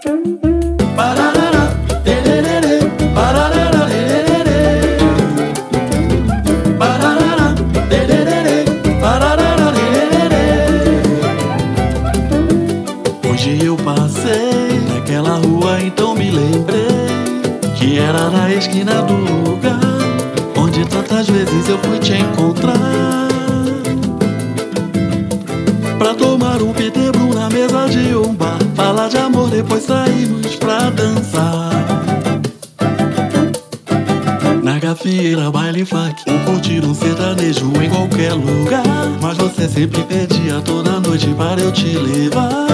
Pararara, tererê, pararara, tererê. Pararara, tererê, pararara, tererê. Hoje eu passei naquela rua, então me lembrei que era na esquina do lugar onde tantas vezes eu fui te encontrar, pra tomar um pitebru na mesa de um bar, falar de amor, depois saímos pra dançar. Na gafieira, baile funk, ou curtir um sertanejo em qualquer lugar, mas você sempre pedia toda noite para eu te levar.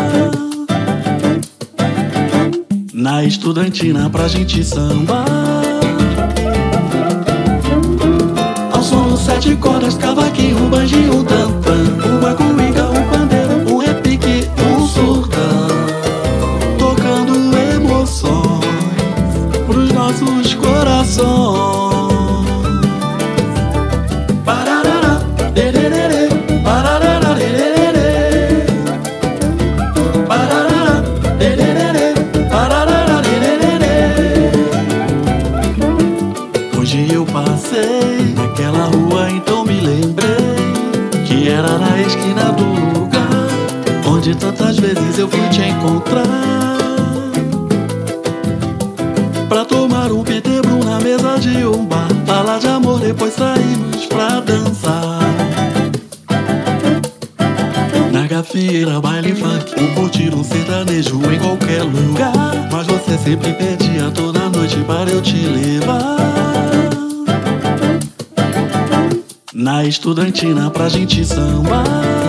Na estudantina pra gente sambar, ao som dos 7 cordas, cavaquinho, um banjinho, um tantã, uma cuíca, um pandeiro, um repique, um surdão, tocando emoções pros nossos corações. Pararara, tererê, pararara, tererê. Pararara, tererê, pararara, tererê. Hoje eu passei naquela rua, então me lembrei que era na esquina do lugar onde tantas vezes eu fui te encontrar, pra tomar um pitebru na mesa de um bar, falar de amor, depois saímos pra dançar. Na gafieira, baile funk, ou curtir um sertanejo em qualquer lugar, mas você sempre pedia toda noite para eu te levar. Na estudantina pra gente sambar,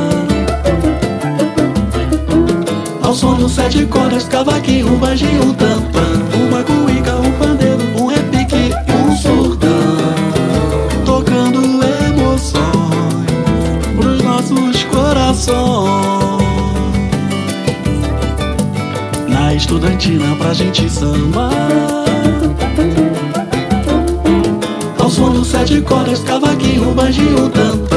ao som dos 7 cordas, cavaquinho, um banjinho, um tantã, uma cuíca, um pandeiro, um repique, um surdão, tocando emoções pros nossos corações. Na estudantina pra gente sambar, ao som dos 7 cordas, cavaquinho, um banjinho, um tantã,